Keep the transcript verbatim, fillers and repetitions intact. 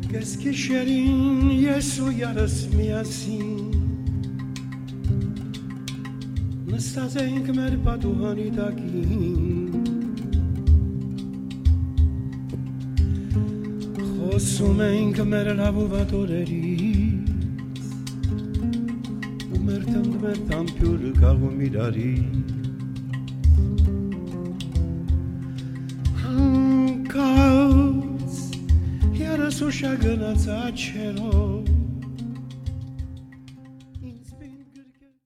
Qu'est-ce que chérie, yesu iarăs miasin Năstazenk mer patuhani takin Խոսում mer լավուվատորերից Ու մեր տանդ մեր տամպյուրը կաղում իրարի Հանկած երս ուշա գնաց աչերով